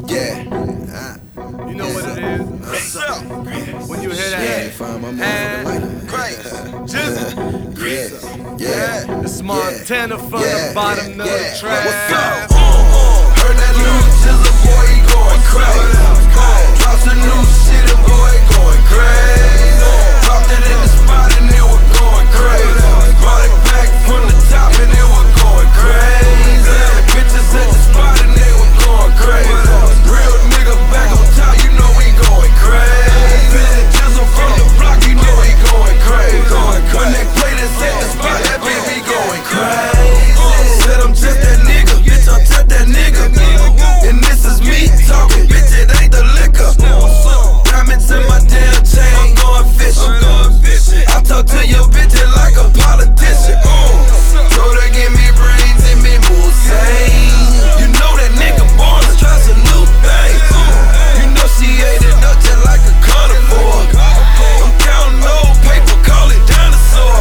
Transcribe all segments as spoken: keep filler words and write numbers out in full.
Yeah. You know what it is. What's up? When you hear that, Yeah, and Grace, just yeah, yeah. it's Montana from yeah, the bottom yeah, of yeah. the track. What's up? Heard that new Jizzle boy, he going crazy. Drops a new shit, and boy, he going crazy. Dropped it in the spot and it was going crazy. Brought it back from the top and it was going crazy. Bitches at the spot and they was going crazy. Real nigga back on top, you know we going crazy. Jizzle from the block, you know he going crazy. When they play this at the spot, that baby going crazy. Said I'm just that nigga, bitch, I'm just that nigga. And this is me talking, bitch, it ain't the liquor. Diamonds in my damn chain, I'm going fishing. I talk to your bitch like a politician. Told her give me brains and me move sane. You know that nigga born to try some new things. You know she ate it up just like a carnivore. I'm counting old paper, call it dinosaur.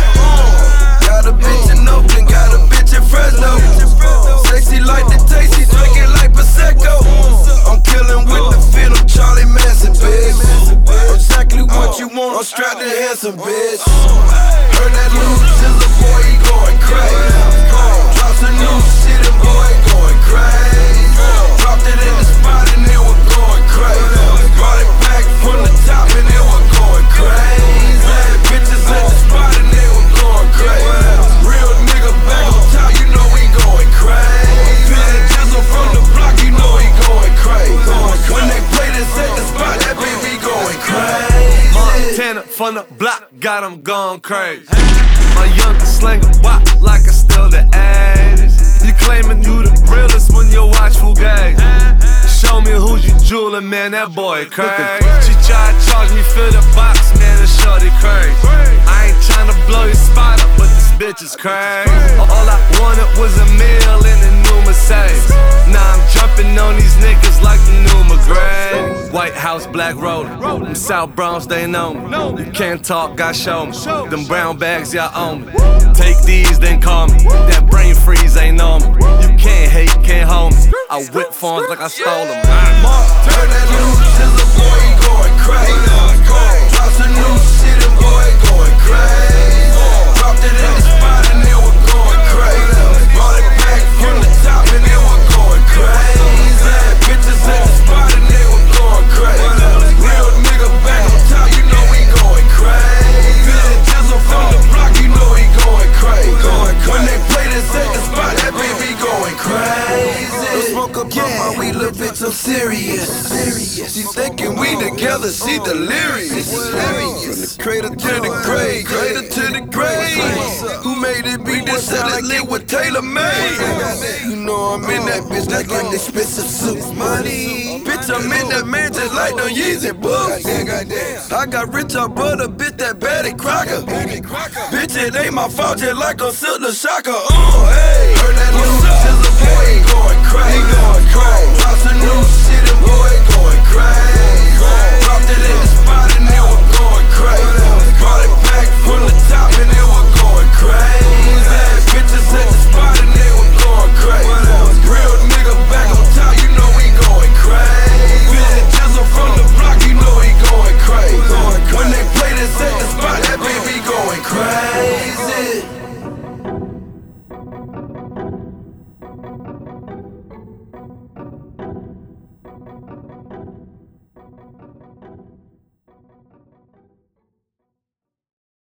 Got a bitch in Oakland, got a bitch in Fresno. Say she like the taste, she drink it like Prosecco. I'm killing with the fit, I'm Charlie Manson, bitch. Exactly what you want, I'm strapped and handsome, bitch. Heard that new Jizzle boy, he going crazy. Drops a new shit and boy, he going crazy. Dropped it in the spot and it was going crazy. Brought it back from the top and it was going crazy. Bitches at the spot and it was going crazy. Real nigga back on top, you know we going crazy. Jizzle from the block, you know he going crazy. When they play this at the spot, that baby going crazy. Montana from the block, got him going crazy. My youngest slinger, wop like I still the eighties. You claiming you the realest when you watch Fugazi. Show me who's your jeweler, man, that boy crazy. She try to charge me for the box, man, that shorty crazy. I ain't tryna blow your spot up, but this bitch is crazy. All I wanted was a meal in a new Mercedes. Now I'm jumping on these niggas like the new McGrady. White House, black roller. Them South Bronx, they know me. You can't talk, I show me. Them brown bags, y'all own me. Take these, then call me. That brain freeze ain't normal. You can't hate, can't hold me. I whip phones like I stole them. Heard that new Jizzle boy, he going crazy. Drops a new shit and boy, he going crazy. Dropped it in the spot and it was going crazy. Brought it back from the top and it was going crazy. Bitches at the spot and it was going crazy. Real nigga back on top, you know we going crazy. Jizzle from the block, you know he going crazy. When they play this at the spot, that baby going crazy. Don't smoke up on my weed, little bitch, I'm serious. She thinking we together, she delirious. From the cradle to the grave, cradle to the grave. Who made it be this salad lit with Taylor made? You know I'm in that bitch like an expensive suit. Money, bitch, I'm in that man just like no Yeezy boots. I got rich on butter, bitch, that Betty Crocker. Bitch, it ain't my fault, just like a Silver Shocker. Uh, hey,